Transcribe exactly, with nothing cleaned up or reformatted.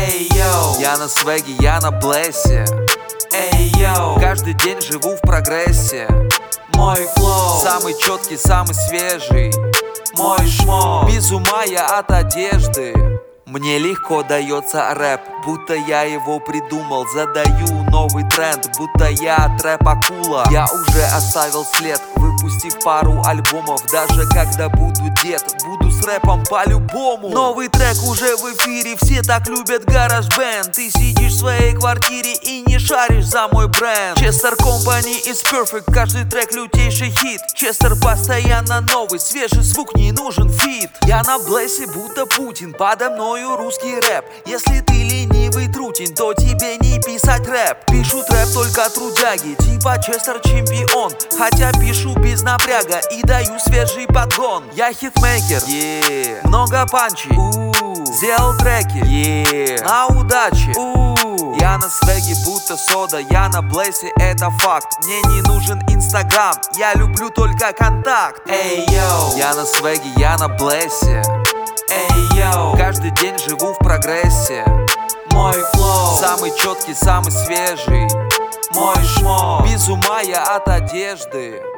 Эй, йоу, Я на свеге, я на блессе. эй, йоу, Каждый день живу в прогрессе. мой флоу, Самый четкий, самый свежий. мой шмо. Без ума я от одежды. Мне легко дается рэп, будто я его придумал. Задаю новый тренд, будто я трэп-акула. Я уже оставил след, выпустив пару альбомов. Даже когда буду дед, буду с рэпом по-любому. Новый трек уже в эфире, все так любят гараж-бэнд. Ты сидишь в своей квартире и не шаришь за мой бренд. Chester Company is perfect, каждый трек лютейший хит. Chester постоянно новый, свежий звук, не нужен фит. Я на блессе, будто Путин, подо мною русский рэп. Если ты ленивый трутень, то тебе не писать рэп. Пишу трэп только трудяги, типа Chester чемпион. Хотя пишу без напряга и даю свежий подгон. Я хитмейкер, yeah. Много панчей, uh. Сделал треки, yeah. На удаче, uh. Я на свеге, будто сода, я на блессе, это факт. Мне не нужен инстаграм, я люблю только контакт. Эй, йоу, Я на свеге, я на блессе. эй, йоу, Каждый день живу в прогрессе. мой флоу, Самый четкий, самый свежий. мой шмо. Без ума я от одежды.